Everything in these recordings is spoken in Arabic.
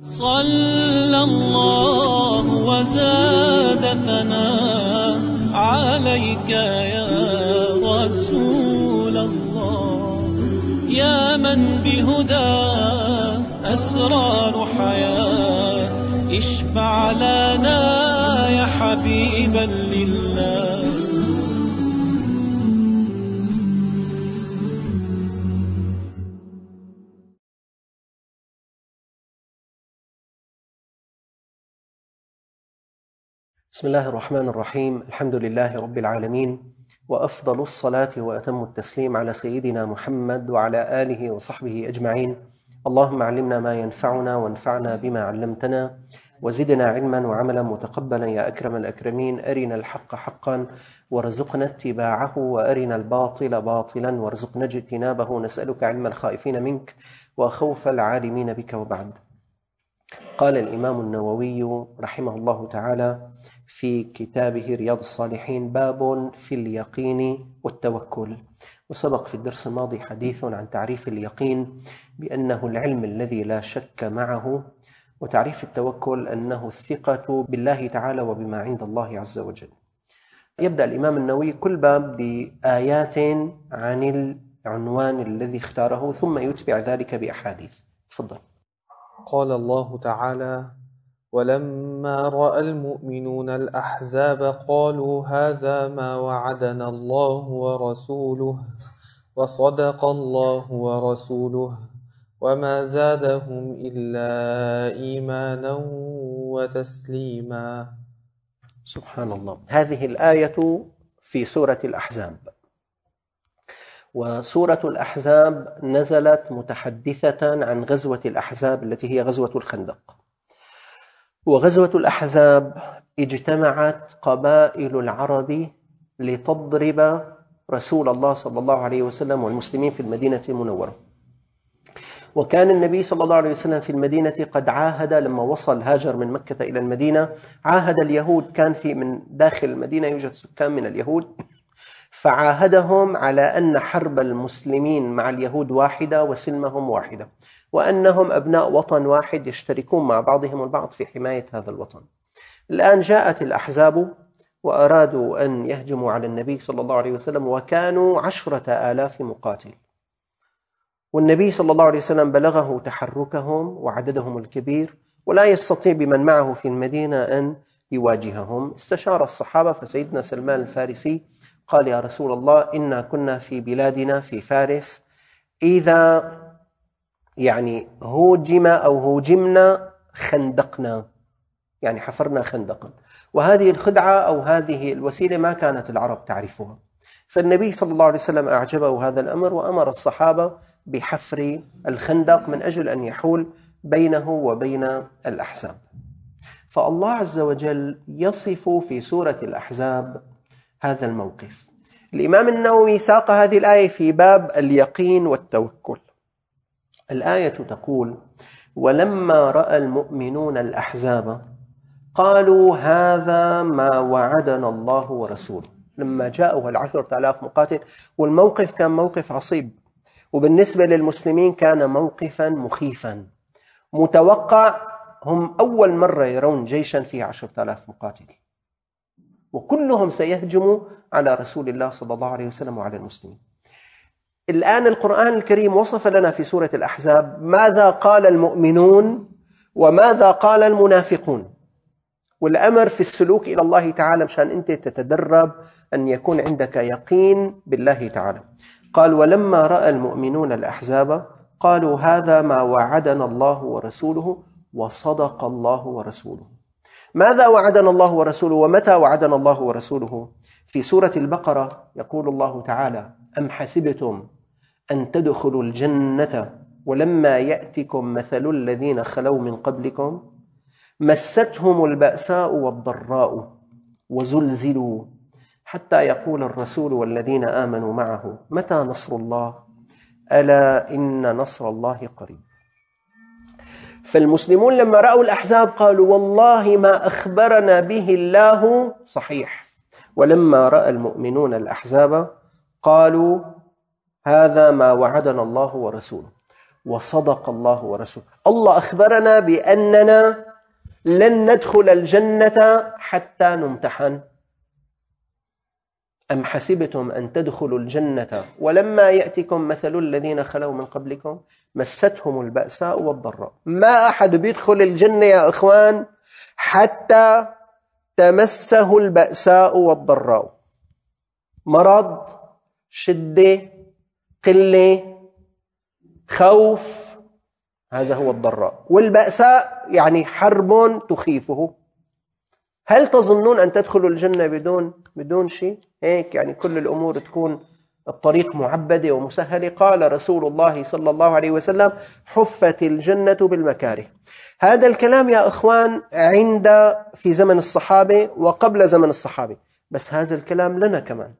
صلى الله وزاد ثناء عليك يا رسول الله، يا من بهدى أسرار حياة، اشفع لنا يا حبيبا لله. بسم الله الرحمن الرحيم. الحمد لله رب العالمين، وأفضل الصلاة وأتم التسليم على سيدنا محمد وعلى آله وصحبه أجمعين. اللهم علمنا ما ينفعنا وانفعنا بما علمتنا، وزدنا علما وعملا متقبلا يا أكرم الأكرمين. أرنا الحق حقا وارزقنا اتباعه، وأرنا الباطل باطلا وارزقنا اجتنابه. نسألك علم الخائفين منك وخوف العالمين بك. وبعد، قال الإمام النووي رحمه الله تعالى في كتابه رياض الصالحين: باب في اليقين والتوكل. وسبق في الدرس الماضي حديث عن تعريف اليقين بأنه العلم الذي لا شك معه، وتعريف التوكل أنه الثقة بالله تعالى وبما عند الله عز وجل. يبدأ الإمام النووي كل باب بآيات عن العنوان الذي اختاره، ثم يتبع ذلك بأحاديث. تفضل. قال الله تعالى: ولما رأى المؤمنون الأحزاب قالوا هذا ما وعدنا الله ورسوله وصدق الله ورسوله وما زادهم إلا إيمانا وتسليما. سبحان الله. هذه الآية في سورة الأحزاب، وسورة الأحزاب نزلت متحدثة عن غزوة الأحزاب التي هي غزوة الخندق. وغزوة الأحزاب اجتمعت قبائل العرب لتضرب رسول الله صلى الله عليه وسلم والمسلمين في المدينة المنورة. وكان النبي صلى الله عليه وسلم في المدينة قد عاهد، لما وصل هاجر من مكة إلى المدينة، عاهد اليهود. كان في من داخل المدينة يوجد سكان من اليهود، فعاهدهم على أن حرب المسلمين مع اليهود واحدة وسلمهم واحدة، وأنهم أبناء وطن واحد يشتركون مع بعضهم البعض في حماية هذا الوطن. الآن جاءت الأحزاب وأرادوا أن يهجموا على النبي صلى الله عليه وسلم، وكانوا 10,000 مقاتل. والنبي صلى الله عليه وسلم بلغه تحركهم وعددهم الكبير، ولا يستطيع بمن معه في المدينة أن يواجههم. استشار الصحابة، فسيدنا سلمان الفارسي قال: يا رسول الله، إنا كنا في بلادنا في فارس إذا هوجم أو هوجمنا خندقنا، حفرنا خندقا. وهذه الخدعة أو هذه الوسيلة ما كانت العرب تعرفها. فالنبي صلى الله عليه وسلم أعجبه هذا الأمر، وأمر الصحابة بحفر الخندق من أجل أن يحول بينه وبين الأحزاب. فالله عز وجل يصف في سورة الأحزاب هذا الموقف. الإمام النووي ساق هذه الآية في باب اليقين والتوكل. الآية تقول: ولما رأى المؤمنون الأحزاب قالوا هذا ما وعدنا الله ورسوله. لما جاءوا 10,000 مقاتل، والموقف كان موقف عصيب، وبالنسبة للمسلمين كان موقفا مخيفا متوقع. هم أول مرة يرون جيشا فيه 10,000 مقاتل، وكلهم سيهجموا على رسول الله صلى الله عليه وسلم وعلى المسلمين. الآن القرآن الكريم وصف لنا في سورة الأحزاب ماذا قال المؤمنون وماذا قال المنافقون، والأمر في السلوك إلى الله تعالى مشان أنت تتدرب أن يكون عندك يقين بالله تعالى. قال: ولما رأى المؤمنون الأحزاب قالوا هذا ما وعدنا الله ورسوله وصدق الله ورسوله. ماذا وعدنا الله ورسوله ومتى وعدنا الله ورسوله؟ في سورة البقرة يقول الله تعالى: أم حسبتم أن تدخلوا الجنة ولما يأتكم مثل الذين خلوا من قبلكم مستهم البأساء والضراء وزلزلوا حتى يقول الرسول والذين آمنوا معه متى نصر الله ألا إن نصر الله قريب. فالمسلمون لما رأوا الأحزاب قالوا والله ما أخبرنا به الله صحيح. ولما رأى المؤمنون الأحزاب قالوا هذا ما وعدنا الله ورسوله. وصدق الله ورسوله. الله أخبرنا بأننا لن ندخل الجنة حتى نمتحن. أم حسبتم أن تدخلوا الجنة ولما يأتكم مثل الذين خلوا من قبلكم مستهم البأساء والضراء. ما أحد بيدخل الجنة يا إخوان حتى تمسه البأساء والضراء، مرض، شدة، قلة، خوف، هذا هو الضراء. والبأساء يعني حرب تخيفه. هل تظنون أن تدخلوا الجنة بدون شيء؟ هيك يعني كل الأمور تكون الطريق معبدة ومسهلة؟ قال رسول الله صلى الله عليه وسلم: حفت الجنة بالمكاره. هذا الكلام يا إخوان في زمن الصحابة وقبل زمن الصحابة، بس هذا الكلام لنا كمان.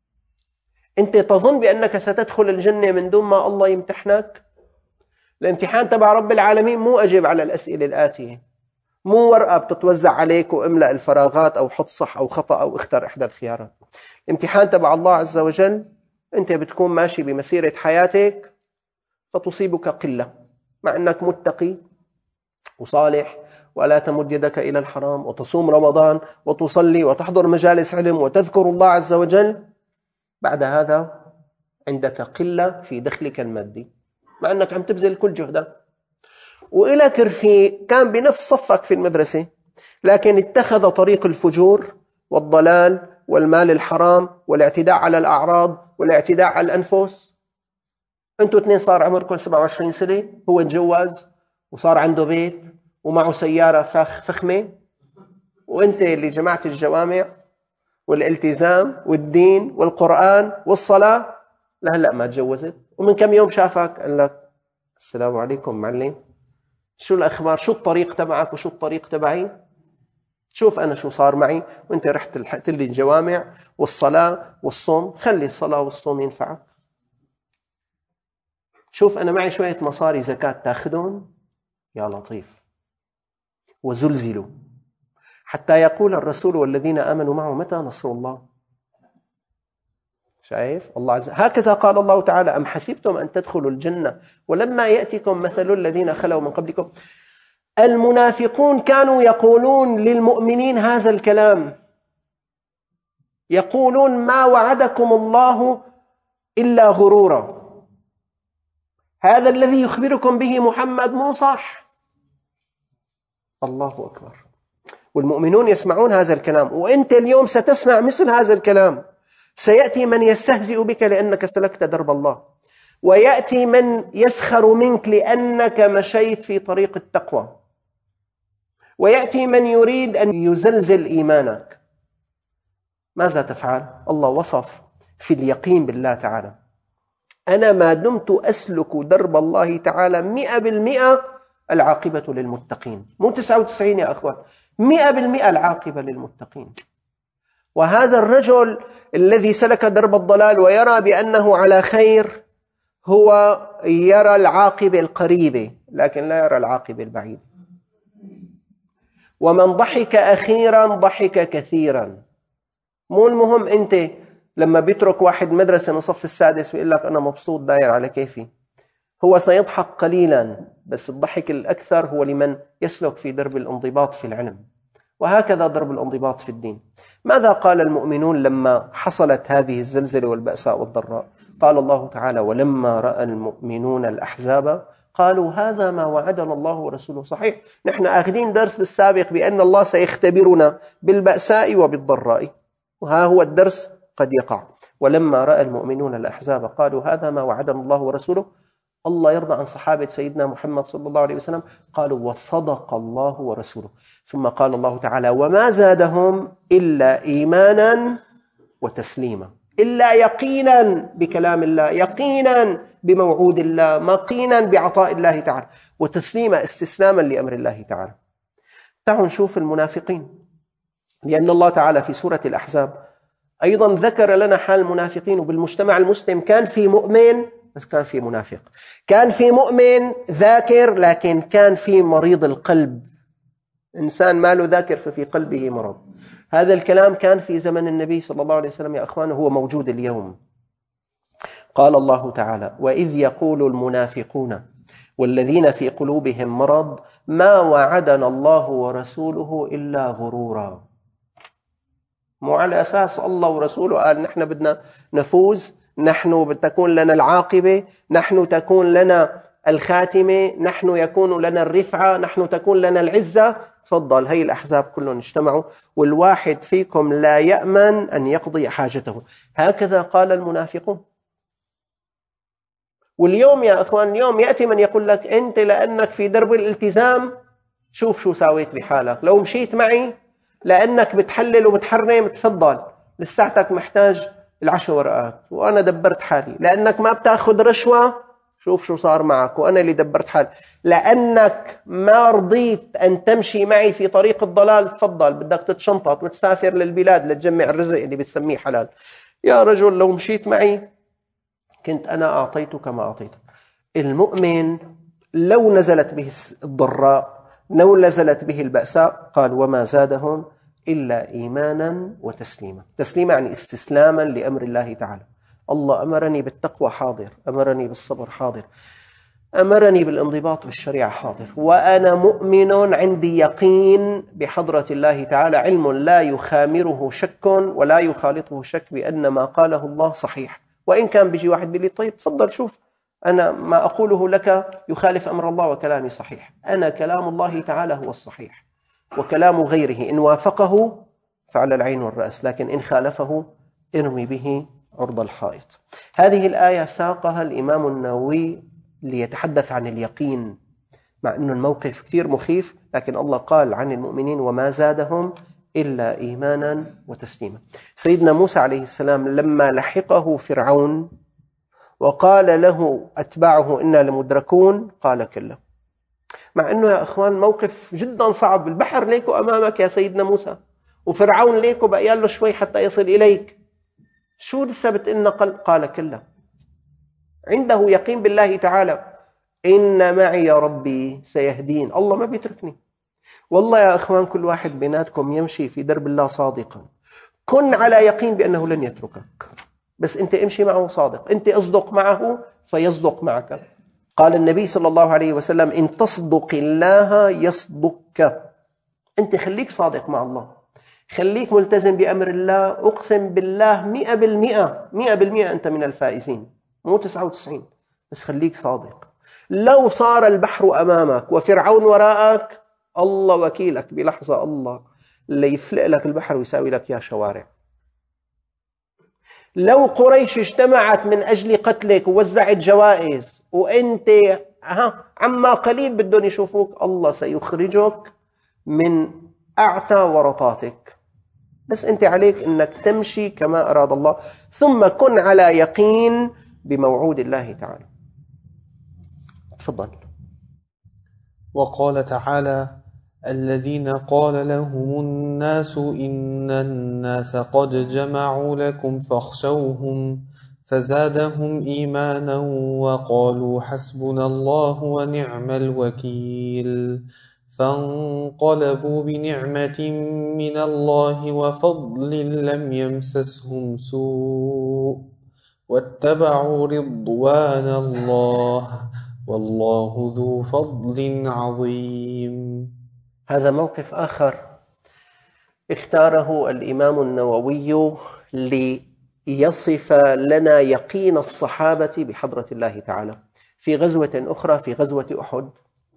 أنت تظن بأنك ستدخل الجنة من دون ما الله يمتحنك؟ الامتحان تبع رب العالمين مو أجب على الأسئلة الآتية، مو ورقة بتتوزع عليك واملأ الفراغات أو حط صح أو خطأ أو اختر إحدى الخيارات. الامتحان تبع الله عز وجل أنت بتكون ماشي بمسيرة حياتك فتصيبك قلة، مع أنك متقي وصالح ولا تمد يدك إلى الحرام وتصوم رمضان وتصلي وتحضر مجالس علم وتذكر الله عز وجل. بعد هذا عندك قلة في دخلك المادي، مع أنك عم تبذل كل جهدك. وإلك رفيق كان بنفس صفك في المدرسة، لكن اتخذ طريق الفجور والضلال والمال الحرام والاعتداء على الأعراض والاعتداء على الأنفس. أنتوا اثنين صار عمركم 27 سنة، هو تجوز وصار عنده بيت ومعه سيارة فخمة، وأنت اللي جمعت الجوامع والالتزام والدين والقرآن والصلاة لهلأ ما تجوزت. ومن كم يوم شافك قال لك: السلام عليكم معلم، شو الأخبار؟ شو الطريق تبعك وشو الطريق تبعي؟ شوف أنا شو صار معي، وأنت رحت لحقت لي الجوامع والصلاة والصوم. خلي الصلاة والصوم ينفعك. شوف أنا معي شوية مصاري زكاة تاخذون؟ يا لطيف. وزلزلوا حتى يقول الرسول والذين آمنوا معه: متى نصر الله؟ شايف الله عز وجل؟ هكذا قال الله تعالى: أم حسبتم أن تدخلوا الجنة ولما يأتكم مثل الذين خلوا من قبلكم. المنافقون كانوا يقولون للمؤمنين هذا الكلام، يقولون: ما وعدكم الله إلا غرورا، هذا الذي يخبركم به محمد مو صح. الله أكبر. والمؤمنون يسمعون هذا الكلام، وأنت اليوم ستسمع مثل هذا الكلام. سيأتي من يستهزئ بك لأنك سلكت درب الله، ويأتي من يسخر منك لأنك مشيت في طريق التقوى، ويأتي من يريد أن يزلزل إيمانك. ماذا تفعل؟ الله وصف في اليقين بالله تعالى: أنا ما دمت أسلك درب الله تعالى 100% العاقبة للمتقين. مو 99 يا أخوان، 100% العاقبة للمتقين. وهذا الرجل الذي سلك درب الضلال ويرى بأنه على خير هو يرى العاقبة القريبة لكن لا يرى العاقبة البعيدة. ومن ضحك أخيرا ضحك كثيرا. مو المهم أنت لما بيترك واحد مدرسة من صف السادس ويقول لك أنا مبسوط داير على كيفي، هو سيضحك قليلا، بس الضحك الأكثر هو لمن يسلك في درب الانضباط في العلم. وهكذا درب الانضباط في الدين. ماذا قال المؤمنون لما حصلت هذه الزلزلة والبأساء والضراء؟ قال الله تعالى: ولما رأى المؤمنون الأحزاب قالوا هذا ما وعدنا الله ورسوله. صحيح نحن أخذين درس بالسابق بأن الله سيختبرنا بالبأساء وبالضراء، وها هو الدرس قد يقع. ولما رأى المؤمنون الأحزاب قالوا هذا ما وعدنا الله ورسوله. الله يرضى عن صحابة سيدنا محمد صلى الله عليه وسلم قالوا: وصدق الله ورسوله. ثم قال الله تعالى: وما زادهم إلا إيمانا وتسليما، إلا يقينا بكلام الله، يقينا بموعود الله، مقينا بعطاء الله تعالى، وتسليما استسلاما لأمر الله تعالى. تعالوا نشوف المنافقين، لأن الله تعالى في سورة الأحزاب أيضا ذكر لنا حال المنافقين. وبالمجتمع المسلم كان في مؤمن بس كان في منافق، كان في مؤمن ذاكر لكن كان في مريض القلب، إنسان ما له ذاكر ففي قلبه مرض. هذا الكلام كان في زمن النبي صلى الله عليه وسلم يا أخوان، هو موجود اليوم. قال الله تعالى: وإذ يقول المنافقون والذين في قلوبهم مرض ما وعدنا الله ورسوله إلا غرورا. مو على أساس الله ورسوله قال نحن بدنا نفوز، نحن تكون لنا العاقبة، نحن تكون لنا الخاتمة، نحن يكون لنا الرفعة، نحن تكون لنا العزة. تفضل، هي الأحزاب كلهم اجتمعوا، والواحد فيكم لا يأمن أن يقضي حاجته. هكذا قال المنافقون. واليوم يا أخوان، اليوم يأتي من يقول لك أنت لأنك في درب الالتزام شوف شو ساويت بحالك، لو مشيت معي لأنك بتحلل وبتحرم تفضل لساتك محتاج 10 ورقات وأنا دبرت حالي، لأنك ما بتاخذ رشوة شوف شو صار معك وأنا اللي دبرت حالي، لأنك ما رضيت أن تمشي معي في طريق الضلال تفضل بدك تتشنطط وتسافر للبلاد لتجمع الرزق اللي بتسميه حلال. يا رجل لو مشيت معي كنت أنا أعطيتك ما أعطيتك. المؤمن لو نزلت به الضراء، لو نزلت به البأساء، قال وما زادهم إلا إيمانا وتسليما. تسليما يعني استسلاما لأمر الله تعالى. الله أمرني بالتقوى حاضر، أمرني بالصبر حاضر، أمرني بالانضباط بالشريعة حاضر، وأنا مؤمن عندي يقين بحضرة الله تعالى، علم لا يخامره شك ولا يخالطه شك بأن ما قاله الله صحيح. وإن كان بيجي واحد بيقول لي طيب تفضل شوف أنا ما أقوله لك يخالف أمر الله وكلامي صحيح، أنا كلام الله تعالى هو الصحيح، وكلام غيره إن وافقه فعلى العين والرأس، لكن إن خالفه ارمي به عرض الحائط. هذه الآية ساقها الإمام النووي ليتحدث عن اليقين، مع أن الموقف كثير مخيف، لكن الله قال عن المؤمنين وما زادهم إلا إيمانا وتسليما. سيدنا موسى عليه السلام لما لحقه فرعون وقال له أتباعه إنا لمدركون قال كلا، مع أنه يا أخوان موقف جدا صعب، البحر ليكو أمامك يا سيدنا موسى وفرعون ليكو بقى له شوي حتى يصل إليك، شو لسه بتنقل؟ قال كلا، عنده يقين بالله تعالى، إن معي ربي سيهدين، الله ما بيتركني. والله يا أخوان كل واحد بيناتكم يمشي في درب الله صادقا، كن على يقين بأنه لن يتركك، بس أنت امشي معه صادق، أنت اصدق معه فيصدق معك. قال النبي صلى الله عليه وسلم إن تصدق الله يصدقك. أنت خليك صادق مع الله، خليك ملتزم بأمر الله، أقسم بالله 100% أنت من الفائزين، مو 99، بس خليك صادق. لو صار البحر أمامك وفرعون وراءك الله وكيلك بلحظة الله اللي يفلق لك البحر ويساوي لك يا شوارع. لو قريش اجتمعت من أجل قتلك ووزعت جوائز وأنت عما قليل بدهم يشوفوك، الله سيخرجك من أعتى ورطاتك، بس أنت عليك أنك تمشي كما أراد الله، ثم كن على يقين بموعود الله تعالى. تفضل. وقال تعالى الذين قال لهم الناس إن الناس قد جمعوا لكم فاخشوهم فزادهم إيمانا وقالوا حسبنا الله ونعم الوكيل فانقلبوا بنعمة من الله وفضل لم يمسسهم سوء واتبعوا رضوان الله والله ذو فضل عظيم. هذا موقف آخر اختاره الإمام النووي ليصف لنا يقين الصحابة بحضرة الله تعالى. في غزوة أخرى، في غزوة أحد،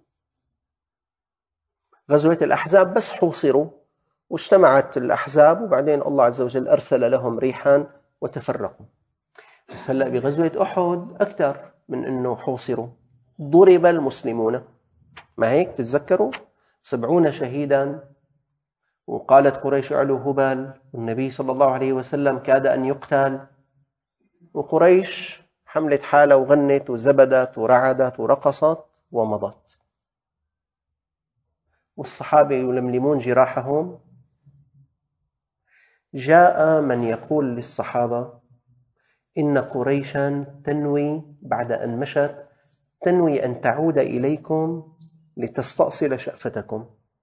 غزوة الأحزاب، بس حوصروا واجتمعت الأحزاب وبعدين الله عز وجل أرسل لهم ريحا وتفرقوا. بس هلأ بغزوة أحد أكثر من أنه حوصروا، ضرب المسلمون، ما هيك تتذكروا 70 شهيدا، وقالت قريش اعلوا هبال، والنبي صلى الله عليه وسلم كاد أن يقتل، وقريش حملت حالة وغنت وزبدت ورعدت ورقصت ومضت، والصحابة يلملمون جراحهم. جاء من يقول للصحابة إن قريشا تنوي بعد أن مشت تنوي أن تعود إليكم لتستأصل شأفتكم.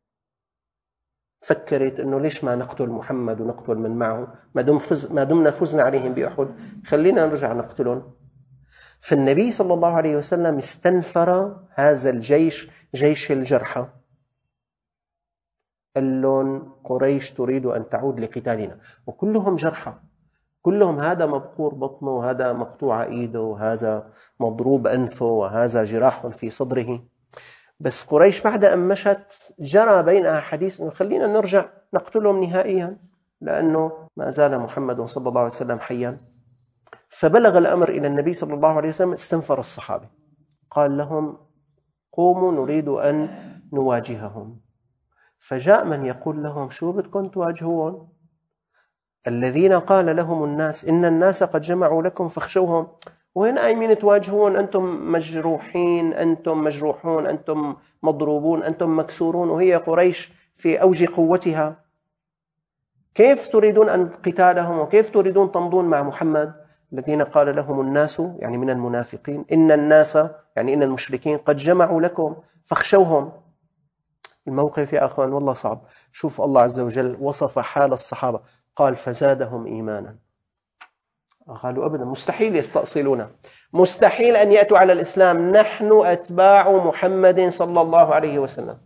فكرت أنه ليش ما نقتل محمد ونقتل من معه، ما دمنا فزنا عليهم بأحد خلينا نرجع نقتلهم. فالنبي صلى الله عليه وسلم استنفر هذا الجيش، جيش الجرحى، قال لهم قريش تريد أن تعود لقتالنا، وكلهم جرحى، كلهم هذا مبقور بطنه وهذا مقطوع إيده وهذا مضروب أنفه وهذا جراح في صدره. بس قريش بعد أن مشت جرى بينها حديث إنه خلينا نرجع نقتلهم نهائيا، لأنه ما زال محمد صلى الله عليه وسلم حيا. فبلغ الأمر إلى النبي صلى الله عليه وسلم، استنفر الصحابة، قال لهم قوموا نريد أن نواجههم. فجاء من يقول لهم شو بدكم تواجهون؟ الذين قال لهم الناس إن الناس قد جمعوا لكم فاخشوهم. وين قايمين تواجهون؟ أنتم مجروحين، أنتم مجروحون، أنتم مضروبون، أنتم مكسورون، وهي قريش في أوج قوتها. كيف تريدون أن قتالهم وكيف تريدون تمضون مع محمد؟ الذين قال لهم الناس يعني من المنافقين، إن الناس يعني إن المشركين قد جمعوا لكم فاخشوهم. الموقف يا أخوان والله صعب. شوف الله عز وجل وصف حال الصحابة، قال فزادهم إيمانا. قالوا أبدا مستحيل يستأصلون، مستحيل أن يأتوا على الإسلام، نحن أتباع محمد صلى الله عليه وسلم،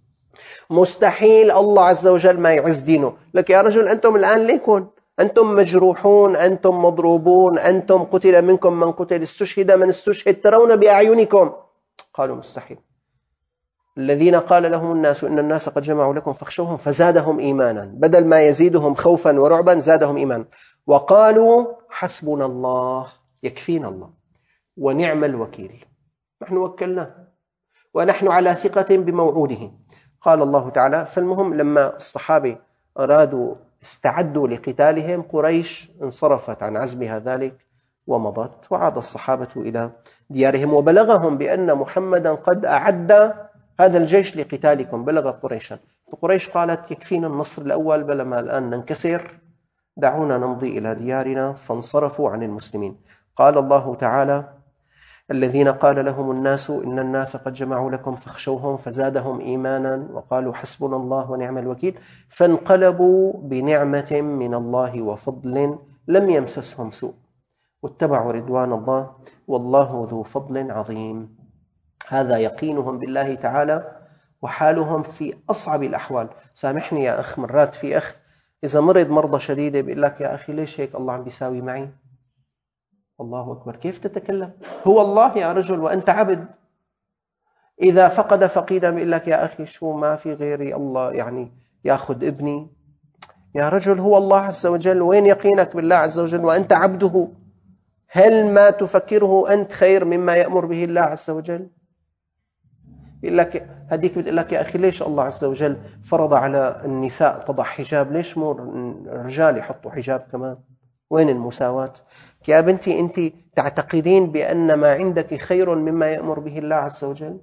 مستحيل الله عز وجل ما يعز دينه. لك يا رجل أنتم الآن ليكن أنتم مجروحون، أنتم مضروبون، أنتم قتل منكم من قتل، استشهد من استشهد، ترون بأعينكم. قالوا مستحيل. الذين قال لهم الناس إن الناس قد جمعوا لكم فاخشوهم فزادهم إيمانا، بدل ما يزيدهم خوفا ورعبا زادهم إيمانا، وقالوا حسبنا الله، يكفينا الله ونعم الوكيل، نحن وكلناه ونحن على ثقة بموعوده. قال الله تعالى. فالمهم لما الصحابة أرادوا استعدوا لقتالهم، قريش انصرفت عن عزمها ذلك ومضت، وعاد الصحابة إلى ديارهم، وبلغهم بأن محمدا قد أعد هذا الجيش لقتالكم، بلغ قريشا. فقريش قالت يكفينا النصر الأول، بل ما الآن ننكسر، دعونا نمضي إلى ديارنا، فانصرفوا عن المسلمين. قال الله تعالى الذين قال لهم الناس إن الناس قد جمعوا لكم فاخشوهم فزادهم إيمانا وقالوا حسبنا الله ونعم الوكيل، فانقلبوا بنعمة من الله وفضل لم يمسسهم سوء واتبعوا رضوان الله والله ذو فضل عظيم. هذا يقينهم بالله تعالى وحالهم في أصعب الأحوال. سامحني يا أخ، مرات في أخ إذا مرض مرضى شديدة بيقول لك يا أخي ليش هيك الله عم بيساوي معي؟ الله أكبر، كيف تتكلم؟ هو الله يا رجل وأنت عبد. إذا فقد فقيدا بيقول لك يا أخي شو ما في غيري الله يعني يأخذ ابني. يا رجل هو الله عز وجل، وين يقينك بالله عز وجل وأنت عبده؟ هل ما تفكره أنت خير مما يأمر به الله عز وجل؟ يقول لك هديك بتقول لك يا أخي ليش الله عز وجل فرض على النساء تضع حجاب، ليش مو الرجال يحطوا حجاب كمان؟ وين المساواة؟ يا بنتي أنت تعتقدين بأن ما عندك خير مما يأمر به الله عز وجل؟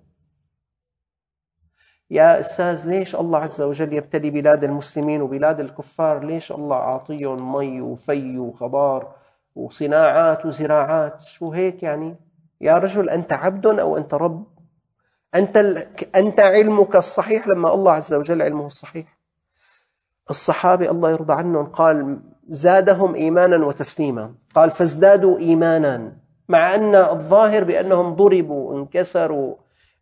يا أستاذ ليش الله عز وجل يبتلي بلاد المسلمين وبلاد الكفار؟ ليش الله أعطيهم مي وفي وخضار وصناعات وزراعات؟ شو هيك يعني؟ يا رجل أنت عبد أو أنت رب؟ أنت علمك الصحيح لما الله عز وجل علمه الصحيح. الصحابة الله يرضى عنهم قال زادهم إيمانا وتسليما، قال فازدادوا إيمانا، مع أن الظاهر بأنهم ضربوا انكسروا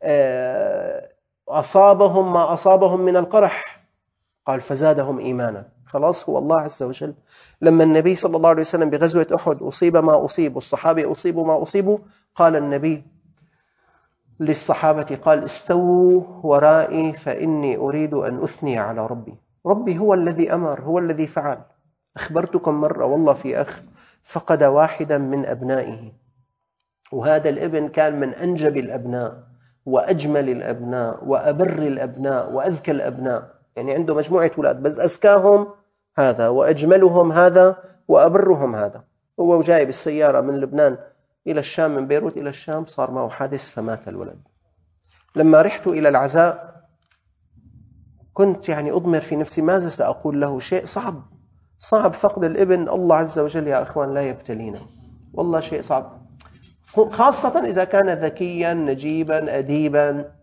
أصابهم ما أصابهم من القرح، قال فزادهم إيمانا. خلاص هو الله عز وجل. لما النبي صلى الله عليه وسلم بغزوة أحد أصيب ما أصيب والصحابة أصيبوا ما أصيبوا، قال النبي للصحابة قال استووا ورائي فإني أريد أن أثني على ربي. ربي هو الذي أمر، هو الذي فعل. أخبرتكم مرة والله في أخ فقد واحدا من أبنائه، وهذا الابن كان من أنجب الأبناء وأجمل الأبناء وأبر الأبناء وأذكى الأبناء، يعني عنده مجموعة أولاد بس أزكاهم هذا وأجملهم هذا وأبرهم هذا. هو جاي بالسيارة من لبنان إلى الشام، من بيروت إلى الشام، صار معه حادث فمات الولد. لما رحت إلى العزاء كنت يعني أضمر في نفسي ماذا سأقول له. شيء صعب فقد الابن. الله عز وجل يا أخوان لا يبتلينا، والله شيء صعب، خاصة إذا كان ذكيا نجيبا أديبا.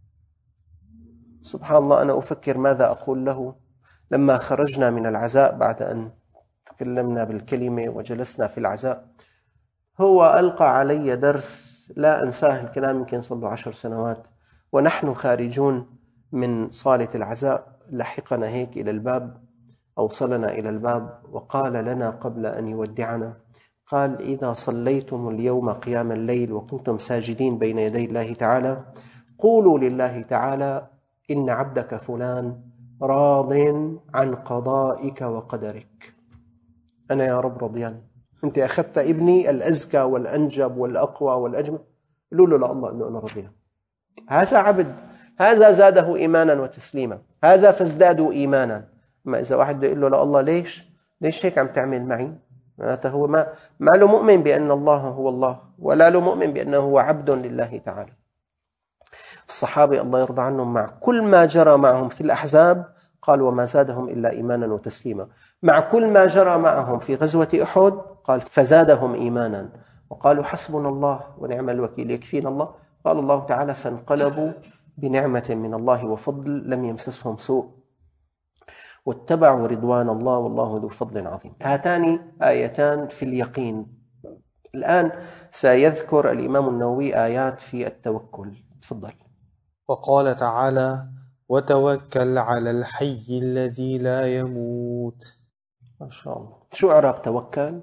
سبحان الله أنا أفكر ماذا أقول له لما خرجنا من العزاء بعد أن تكلمنا بالكلمة وجلسنا في العزاء. هو ألقى علي درس لا أنساه، الكلام يمكن صار له 10 سنوات، ونحن خارجون من صالة العزاء لحقنا هيك إلى الباب، أوصلنا إلى الباب وقال لنا قبل أن يودعنا، قال: إذا صليتم اليوم قيام الليل وكنتم ساجدين بين يدي الله تعالى، قولوا لله تعالى: إن عبدك فلان راض عن قضائك وقدرك. أنا يا رب رضيان، أنت أخذت ابني الأزكى والأنجب والأقوى والأجمل، قولوا له لله أنه أنا رضيان. هذا عبد، هذا زاده إيمانا وتسليما، هذا فازدادوا إيمانا. ما إذا واحد بده يقول له لا الله ليش هيك عم تعمل معي؟ معناته هو ما له مؤمن بأن الله هو الله، ولا له مؤمن بأنه هو عبد لله تعالى. الصحابة الله يرضى عنهم مع كل ما جرى معهم في الأحزاب قال: وما زادهم إلا إيمانا وتسليما. مع كل ما جرى معهم في غزوة أحد قال: فزادهم إيمانا، وقالوا: حسبنا الله ونعم الوكيل، يكفينا الله. قال الله تعالى: فانقلبوا بنعمة من الله وفضل لم يمسسهم سوء واتبعوا رضوان الله والله ذو فضل عظيم. هاتان آيتان في اليقين. الآن سيذكر الإمام النووي آيات في التوكل. تفضل. وقال تعالى: وتوكل على الحي الذي لا يموت. ما شاء الله. شو إعراب توكل؟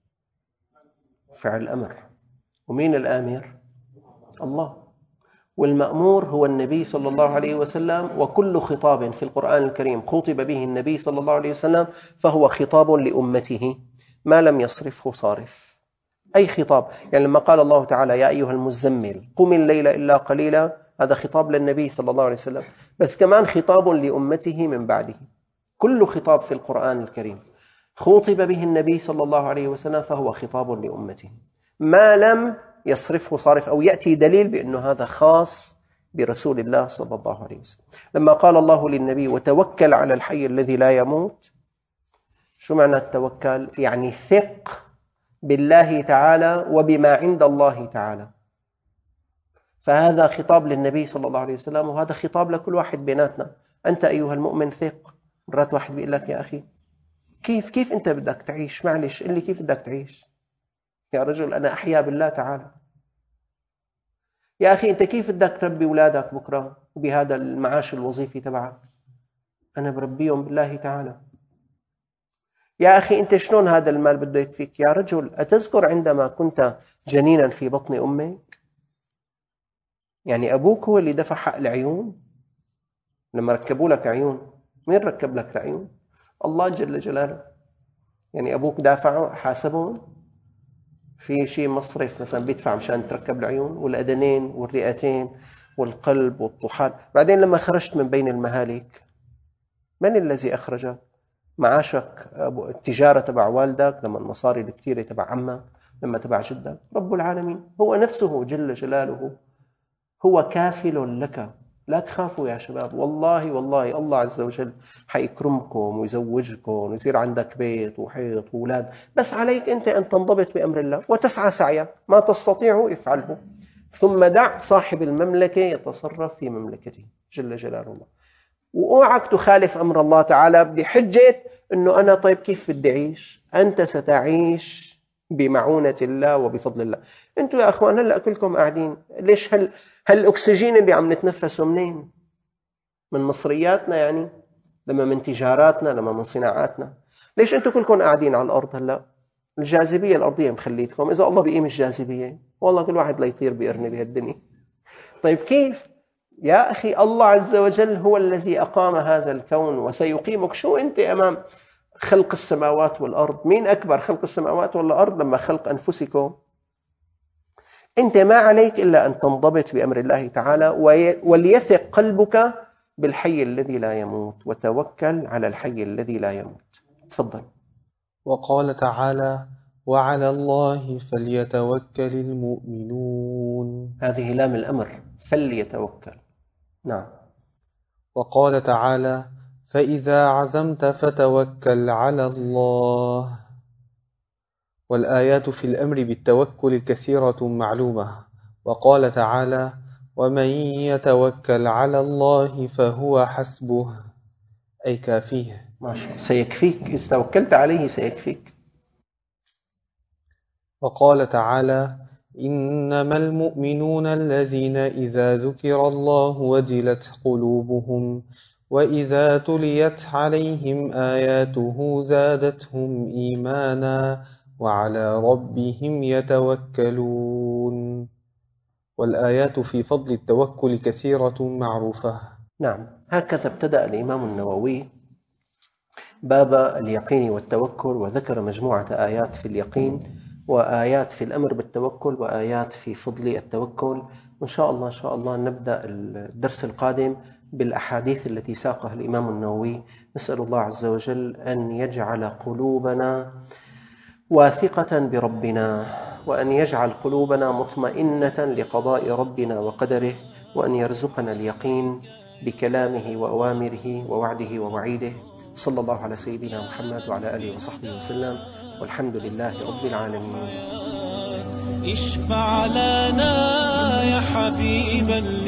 فعل أمر. ومين الآمر؟ الله. والمأمور هو النبي صلى الله عليه وسلم، وكل خطاب في القرآن الكريم خطب به النبي صلى الله عليه وسلم فهو خطاب لأمته ما لم يصرفه صارف. أي خطاب، يعني لما قال الله تعالى: يا أيها المزمل قم الليل إلا قليلا، هذا خطاب للنبي صلى الله عليه وسلم، بس كمان خطاب لأمته من بعده. كل خطاب في القرآن الكريم خطب به النبي صلى الله عليه وسلم فهو خطاب لأمته ما لم يصرفه صارف، أو يأتي دليل بأنه هذا خاص برسول الله صلى الله عليه وسلم. لما قال الله للنبي: وتوكل على الحي الذي لا يموت، شو معنى التوكل؟ يعني ثق بالله تعالى وبما عند الله تعالى. فهذا خطاب للنبي صلى الله عليه وسلم، وهذا خطاب لكل واحد بيناتنا. أنت أيها المؤمن ثق. مرات واحد بيقول لك: يا أخي كيف أنت بدك تعيش؟ معلش قل لي كيف بدك تعيش يا رجل، أنا أحيا بالله تعالى. يا أخي أنت كيف بدك تربي أولادك بكرة بهذا المعاش الوظيفي تبعك؟ أنا بربيهم بالله تعالى. يا أخي أنت شلون هذا المال بده يكفيك؟ يا رجل أتذكر عندما كنت جنينا في بطن أمك؟ يعني أبوك هو اللي دفع حق العيون لما ركبوا لك عيون. مين ركب لك العيون؟ الله جل جلاله. يعني أبوك دافعوا حاسبهم في شيء مصرف مثلا بيدفع مشان تركب العيون والأذنين والرئتين والقلب والطحال. بعدين لما خرجت من بين المهالك من الذي أخرجك؟ معاشك، التجارة تبع والدك، لما المصاري الكثيرة تبع عمك، لما تبع جدك. رب العالمين هو نفسه جل جلاله هو كافل لك. لا تخافوا يا شباب، والله والله الله عز وجل حيكرمكم ويزوجكم ويصير عندك بيت وحيط وأولاد، بس عليك أنت أن تنضبط بأمر الله وتسعى سعيا، ما تستطيع افعله، ثم دع صاحب المملكة يتصرف في مملكته جل جلاله الله. وأوعك تخالف أمر الله تعالى بحجة أنه أنا طيب كيف بدي أعيش؟ أنت ستعيش بمعونة الله وبفضل الله. أنتوا يا أخوان هلأ كلكم قاعدين، ليش هالأكسجين اللي عم نتنفسه منين؟ من مصرياتنا يعني، لما من تجاراتنا، لما من صناعاتنا. ليش أنتوا كلكم قاعدين على الأرض هلأ؟ الجاذبية الأرضية مخليتكم. إذا الله بيقيم الجاذبية والله كل واحد لا يطير بقرنه بهالدنيا. طيب كيف؟ يا أخي الله عز وجل هو الذي أقام هذا الكون وسيقيمك. شو أنت أمام خلق السماوات والأرض؟ مين أكبر، خلق السماوات والأرض لما خلق أنفسكم؟ أنت ما عليك إلا أن تنضبط بأمر الله تعالى، وليثق قلبك بالحي الذي لا يموت، وتوكل على الحي الذي لا يموت. تفضل. وقال تعالى: وعلى الله فليتوكل المؤمنون. هذه لام الأمر، فليتوكل. نعم. وقال تعالى: فإذا عزمت فتوكل على الله. والآيات في الأمر بالتوكل كثيرة معلومة. وقال تعالى: ومن يتوكل على الله فهو حسبه، أي كافيه. ما شاء الله، سيكفيك، إذا توكلت عليه سيكفيك. وقال تعالى: إنما المؤمنون الذين إذا ذكر الله وجلت قلوبهم وإذا تليت عليهم آياته زادتهم إيمانا وعلى ربهم يتوكلون. والآيات في فضل التوكل كثيرة معروفة. نعم، هكذا ابتدأ الإمام النووي باب اليقين والتوكل، وذكر مجموعة آيات في اليقين وآيات في الأمر بالتوكل وآيات في فضل التوكل. وإن شاء الله نبدأ الدرس القادم بالأحاديث التي ساقها الإمام النووي. نسأل الله عز وجل أن يجعل قلوبنا واثقة بربنا، وأن يجعل قلوبنا مطمئنة لقضاء ربنا وقدره، وأن يرزقنا اليقين بكلامه وأوامره ووعده ووعيده. صلى الله على سيدنا محمد وعلى آله وصحبه وسلم، والحمد لله رب العالمين. اشفع لنا يا حبيب الله.